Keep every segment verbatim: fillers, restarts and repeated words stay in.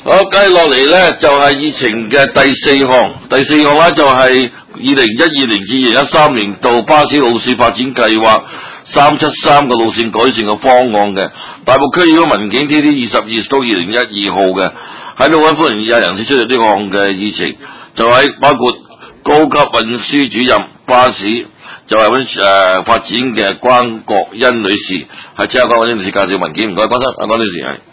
好，跟住落嚟咧就係、是、議程嘅第四項，第四項咧就係二零一二年至二零一三年度巴士路線發展計劃三七三個路線改善嘅方案嘅。大埔區議會文件 T D 二十二到二零一二號嘅，喺度揾歡迎有人士出席呢項嘅議程，就喺包括高級運輸主任巴士，就係揾誒發展嘅關國欣女士，係請阿關國欣女士介紹文件，唔該，關生，阿關女士係。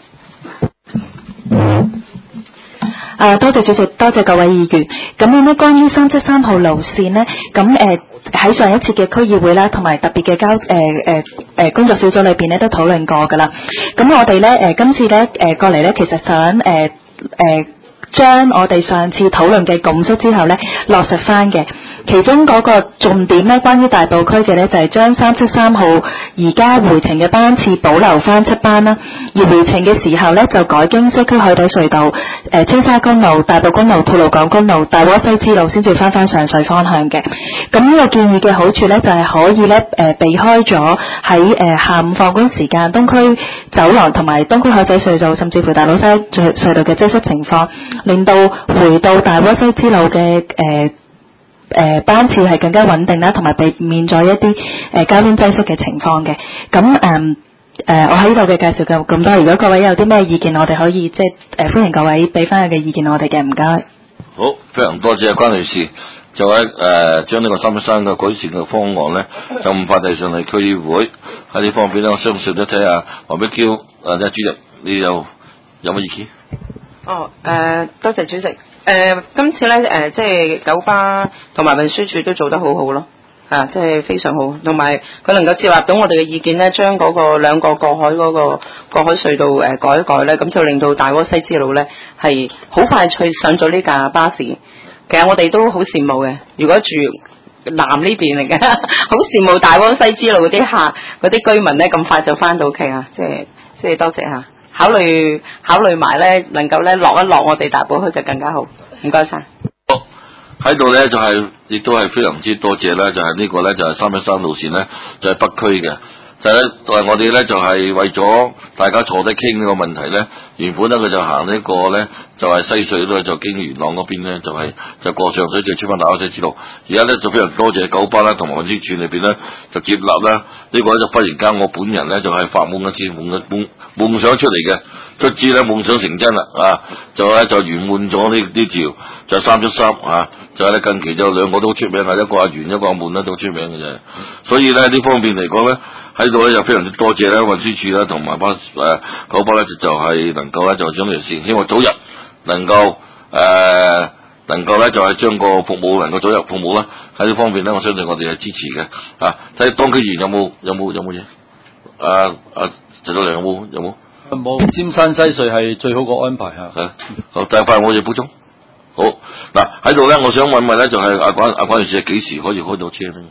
啊，多謝主席，多謝各位議員。咁樣咧，關於三七三號路線呢，咁誒喺上一次嘅區議會啦，同埋特別嘅交誒誒誒工作小組裏邊咧都討論過噶啦。咁我哋咧誒今次咧誒、呃、過嚟咧，其實想誒誒。呃呃將我哋上次討論嘅共識之後咧落實翻嘅，其中嗰個重點咧，關於大埔區嘅咧就係將三七三號而家回程嘅班次保留翻七班啦，而回程嘅時候咧就改經西區海底隧道、誒青沙公路、大埔公路、吐露港公路、大窩西支路先至翻翻上水方向嘅。咁呢個建議嘅好處咧就係可以咧誒避開咗喺誒下午放工時間東區走廊同埋東區海底隧道甚至乎大老西隧道嘅擠塞情況。令到回到大窩西支路嘅誒誒班次係更加穩定啦，同埋避免咗一啲誒、呃、交通擠塞嘅情況嘅。咁誒誒，我喺呢度嘅介紹就咁多。如果各位有啲咩意見，我哋可以即係誒、呃、歡迎各位俾翻佢嘅意見我哋嘅，唔該。 好，非常多謝關女士，就喺誒將呢個三一三嘅改善嘅方案咧，就唔發遞上嚟區議會喺呢方面咧，我相信都睇下黃碧嬌誒即係主任，你有有乜意見？ 哦，誒、呃，多謝主席。誒、呃，今次咧，誒、呃，即係九巴同埋運輸署都做得好好咯，啊，即係非常好，同埋佢能夠接納到我哋嘅意見咧，將嗰個兩個過海嗰個過海隧道誒、呃、改一改咧，咁就令到大窩西支路咧係好快脆上咗呢架巴士。其實我哋都好羨慕嘅，如果住南呢邊嚟嘅，好羨慕大窩西支路嗰啲客嗰啲居民咧咁快就翻到屋企啊！即係即係多謝嚇。考慮考慮埋咧，能夠咧落一落我哋大埔區就更加好。唔該晒。 好，喺度咧就係、是、亦都係非常之多謝啦，就係、是、呢個咧就係三一三路線咧，就係、是、北區嘅。就係咧，我哋咧就係、是、為咗大家坐低傾呢個問題咧，原本咧佢就行呢個咧就係、是、西隧咧就經元朗嗰邊咧就係、是、就過上水就出翻大窩西支路。而家咧就非常多謝九巴啦同埋運輸署裏邊咧就接納啦，呢、這個咧就忽然間我本人咧就係、是、發夢一次夢嘅夢夢想出嚟嘅，卒之咧夢想成真啦啊！就咧就圓滿咗呢呢條就三七三啊！就係咧近期就兩個都出名啊，一個阿圓一個阿滿咧都出名嘅啫。所以咧呢方面嚟講咧。喺度咧就非常之多謝啦，運輸署啦同埋巴誒九巴咧就係、是、能夠咧就將呢條線，希望早日能夠誒、呃、能夠咧就係、是、將個服務能夠早日服務啦。喺呢方面咧，我相信我哋係支持嘅。啊，睇當區議員有冇有冇有冇嘢？啊啊，陳德良有冇有冇？ 冇，尖山西隧係最好個安排嚇。 啊，好，第一塊我哋補充。好，嗱喺度咧，我想問問咧，就係、是、阿關阿關女士幾時可以開到車咧？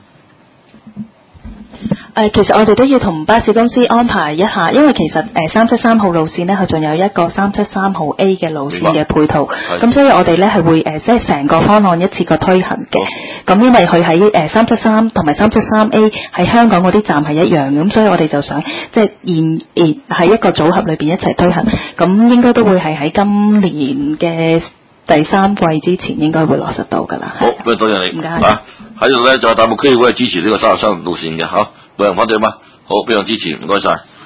誒、呃，其實我哋都要同巴士公司安排一下，因為其實誒三七三號路線咧，佢仲有一個三七三號 A 嘅路線嘅配套，咁所以我哋咧係會誒即係成個方案一次過推行嘅。咁因為佢喺誒三七三同埋三七三 A 喺香港嗰啲站係一樣，咁所以我哋就想即係現現喺一個組合裏邊一齊推行，咁應該都會係喺今年嘅第三季之前應該會落實到㗎啦。 好，多謝你。 唔該。 啊，喺度咧就大埔區議會係支持呢個三十三路線嘅嚇，冇人反對嘛？好，非常支持，唔該晒。